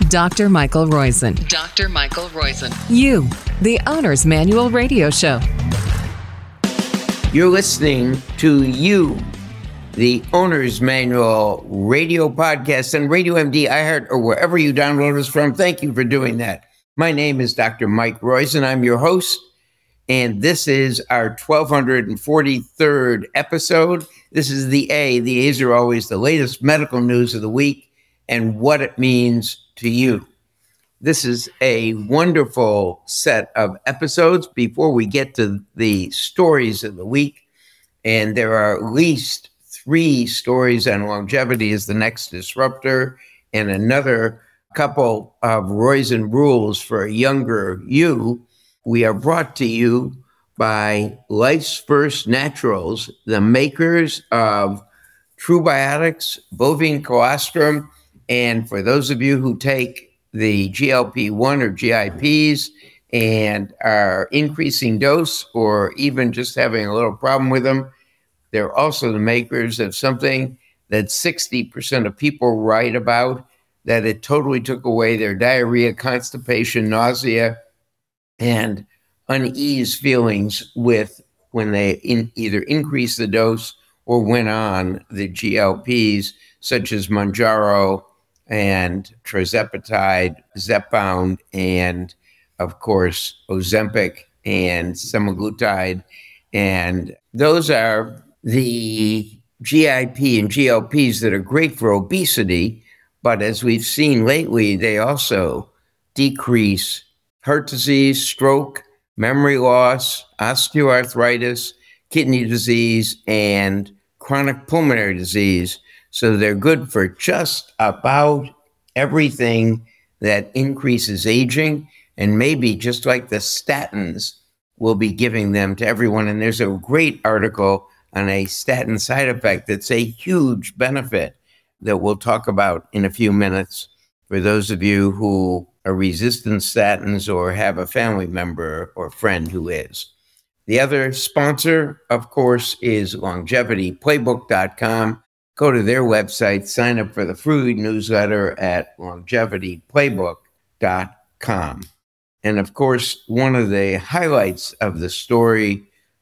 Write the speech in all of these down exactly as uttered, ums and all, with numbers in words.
Doctor Michael Roizen. Doctor Michael Roizen. You, the Owner's Manual Radio Show. You're listening to You, the Owner's Manual Radio Podcast and Radio M D, iHeart, or wherever you download us from. Thank you for doing that. My name is Doctor Mike Roizen. I'm your host, and this is our twelve forty-third episode. This is the A. The A's are always the latest medical news of the week and what it means to you. This is a wonderful set of episodes before we get to the stories of the week. And there are at least three stories on longevity as the next disruptor and another couple of Roizen rules for a younger you. We are brought to you by Life's First Naturals, the makers of Trubiotics, bovine colostrum, and for those of you who take the G L P one or G I Ps and are increasing dose or even just having a little problem with them, they're also the makers of something that sixty percent of people write about, that it totally took away their diarrhea, constipation, nausea, and unease feelings with when they in, either increased the dose or went on the G L Ps, such as Mounjaro and Tirzepatide, Zepbound, and of course, Ozempic and semaglutide. And those are the G I P and G L Ps that are great for obesity. But as we've seen lately, they also decrease heart disease, stroke, memory loss, osteoarthritis, kidney disease, and chronic pulmonary disease. So they're good for just about everything that increases aging, and maybe just like the statins, we'll be giving them to everyone. And there's a great article on a statin side effect that's a huge benefit that we'll talk about in a few minutes for those of you who are resistant statins or have a family member or friend who is. The other sponsor, of course, is longevity playbook dot com. Go to their website, sign up for the free newsletter at longevity playbook dot com. And of course, one of the highlights of the story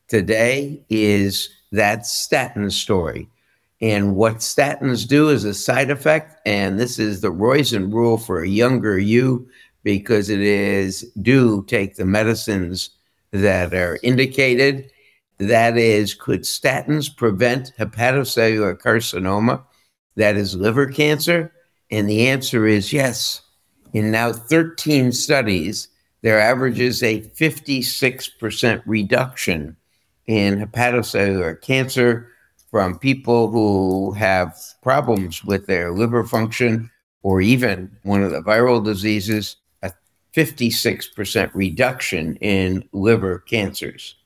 today is that statin story. And what statins do is a side effect, and this is the Roizen rule for a younger you, because it is do take the medicines that are indicated. That is, could statins prevent hepatocellular carcinoma, that is liver cancer? And the answer is yes. In now thirteen studies, there averages a fifty-six percent reduction in hepatocellular cancer from people who have problems with their liver function, or even one of the viral diseases, a fifty-six percent reduction in liver cancers.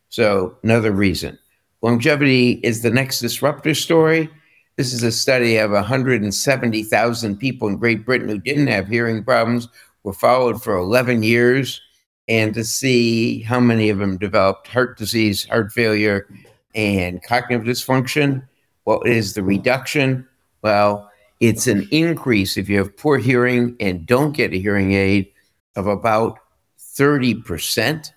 So another reason. Longevity is the next disruptor story. This is a study of one hundred seventy thousand people in Great Britain who didn't have hearing problems, were followed for eleven years, and to see how many of them developed heart disease, heart failure, and cognitive dysfunction. What is the reduction? Well, it's an increase if you have poor hearing and don't get a hearing aid of about thirty percent.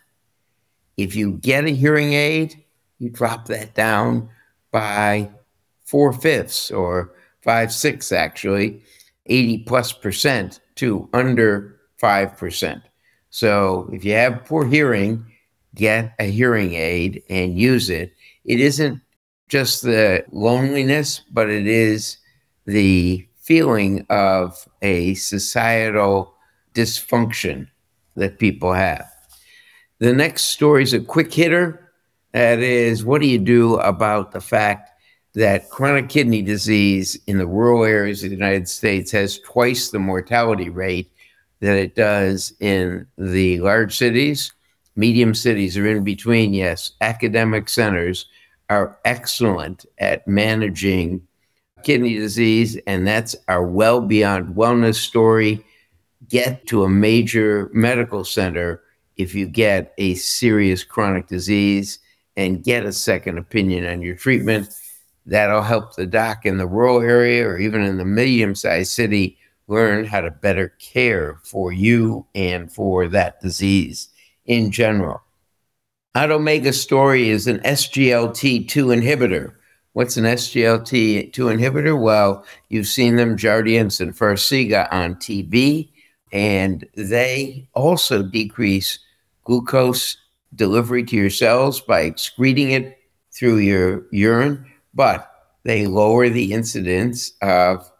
If you get a hearing aid, you drop that down by four-fifths or five-sixths, actually, eighty plus percent to under five percent. So if you have poor hearing, get a hearing aid and use it. It isn't just the loneliness, but it is the feeling of a societal dysfunction that people have. The next story is a quick hitter. That is, what do you do about the fact that chronic kidney disease in the rural areas of the United States has twice the mortality rate that it does in the large cities? Medium cities are in between, yes. Academic centers are excellent at managing kidney disease, and that's our well beyond wellness story. Get to a major medical center if you get a serious chronic disease and get a second opinion on your treatment. That'll help the doc in the rural area or even in the medium-sized city learn how to better care for you and for that disease in general. Otomega Story is an S G L T two inhibitor. What's an S G L T two inhibitor? Well, you've seen them, Jardiance and Farxiga, on T V, and they also decrease glucose delivery to your cells by excreting it through your urine, but they lower the incidence of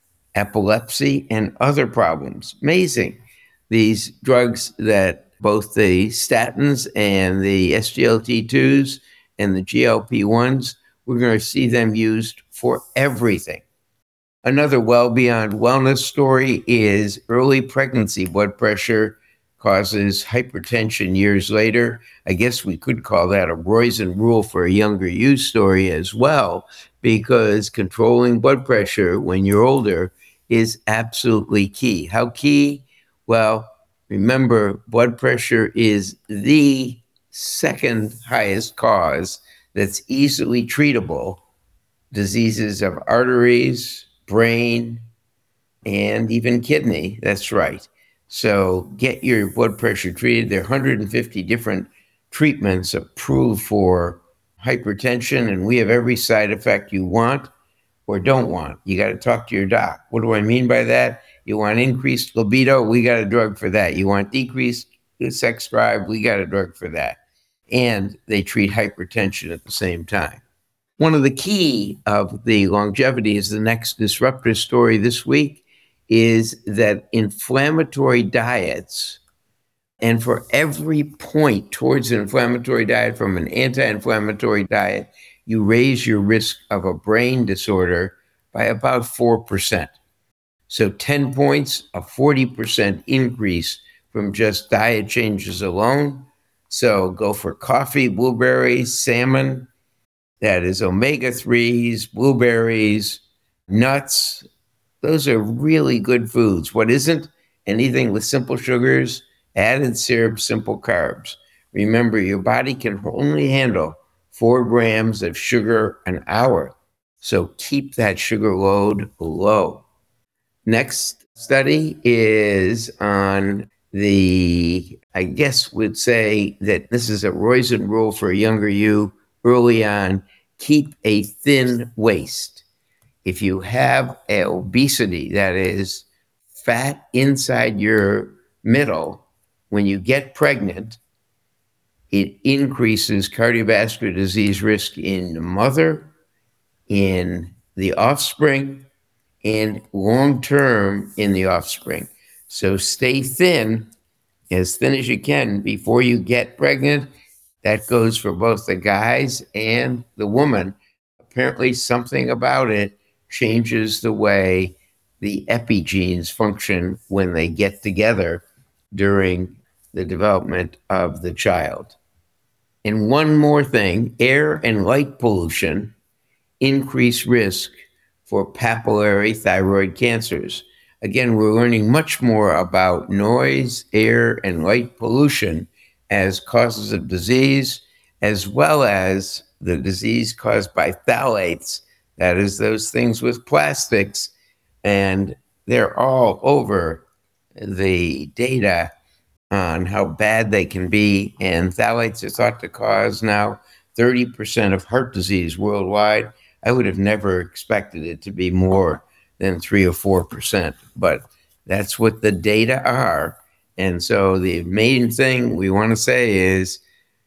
epilepsy and other problems. Amazing. These drugs that both the statins and the S G L T twos and the G L P ones, we're going to see them used for everything. Another well beyond wellness story is early pregnancy blood pressure causes hypertension years later. I guess we could call that a Roizen rule for a younger you story as well, because controlling blood pressure when you're older is absolutely key. How key? Well, remember, blood pressure is the second highest cause that's easily treatable. Diseases of arteries, brain, and even kidney. That's right. So get your blood pressure treated. There are one hundred fifty different treatments approved for hypertension, and we have every side effect you want or don't want. You got to talk to your doc. What do I mean by that? You want increased libido? We got a drug for that. You want decreased sex drive? We got a drug for that. And they treat hypertension at the same time. One of the key of the longevity is the next disruptor story this week is that inflammatory diets, and for every point towards an inflammatory diet from an anti-inflammatory diet, you raise your risk of a brain disorder by about four percent. So ten points, a forty percent increase from just diet changes alone. So go for coffee, blueberries, salmon, that is omega threes, blueberries, nuts. Those are really good foods. What isn't? Anything with simple sugars, added syrup, simple carbs. Remember, your body can only handle four grams of sugar an hour. So keep that sugar load low. Next study is on the, I guess would say that this is a Roizen rule for a younger you early on, keep a thin waist. If you have obesity, that is fat inside your middle, when you get pregnant, it increases cardiovascular disease risk in the mother, in the offspring, and long-term in the offspring. So stay thin, as thin as you can before you get pregnant. That goes for both the guys and the woman. Apparently something about it changes the way the epigenes function when they get together during the development of the child. And one more thing, air and light pollution increase risk for papillary thyroid cancers. Again, we're learning much more about noise, air, and light pollution as causes of disease, as well as the disease caused by phthalates, that is those things with plastics, and they're all over the data on how bad they can be. And phthalates are thought to cause now thirty percent of heart disease worldwide. I would have never expected it to be more than three or four percent, but that's what the data are. And so the main thing we want to say is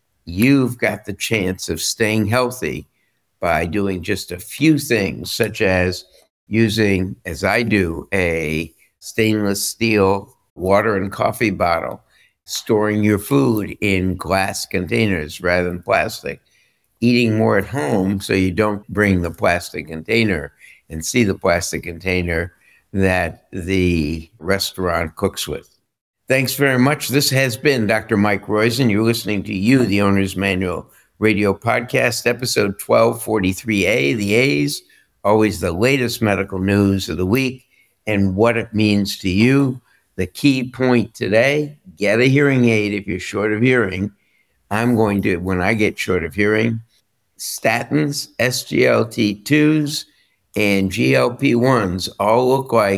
you've got the chance of staying healthy by doing just a few things, such as using, as I do, a stainless steel water and coffee bottle, storing your food in glass containers rather than plastic, eating more at home so you don't bring the plastic container and see the plastic container that the restaurant cooks with. Thanks very much. This has been Doctor Mike Roizen. You're listening to You, the Owner's Manual Radio Podcast, episode twelve forty-three A, the A's, always the latest medical news of the week and what it means to you. The key point today, get a hearing aid if you're short of hearing. I'm going to, when I get short of hearing, statins, S G L T twos, and G L P ones all look like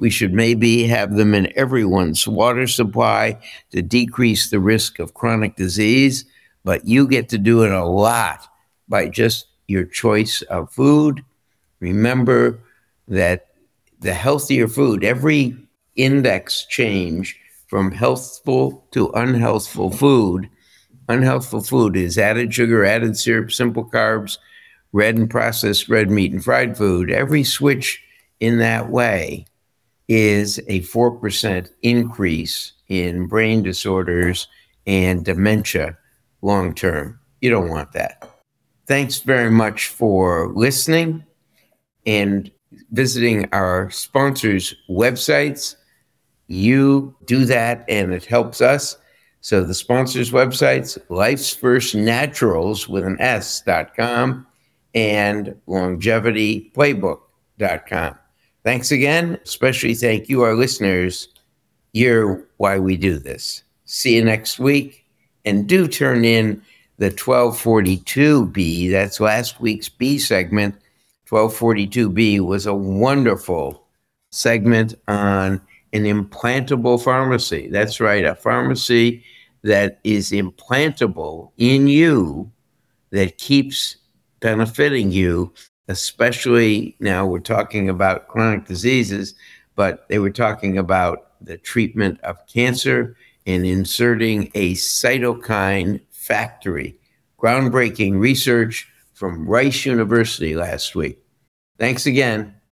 We should maybe have them in everyone's water supply to decrease the risk of chronic disease, but you get to do it a lot by just your choice of food. Remember that the healthier food, every index change from healthful to unhealthful food, unhealthful food is added sugar, added syrup, simple carbs, red and processed red meat and fried food. Every switch in that way is a four percent increase in brain disorders and dementia long term. You don't want that. Thanks very much for listening and visiting our sponsors' websites. You do that and it helps us. So the sponsors' websites, Life's First Naturals with an S dot com and longevity playbook dot com. Thanks again. Especially thank you, our listeners. You're why we do this. See you next week. And do turn in the twelve forty-two B. That's last week's B segment. twelve forty-two B was a wonderful segment on an implantable pharmacy. That's right, a pharmacy that is implantable in you that keeps benefiting you, especially now we're talking about chronic diseases, but they were talking about the treatment of cancer and inserting a cytokine factory. Groundbreaking research from Rice University last week. Thanks again.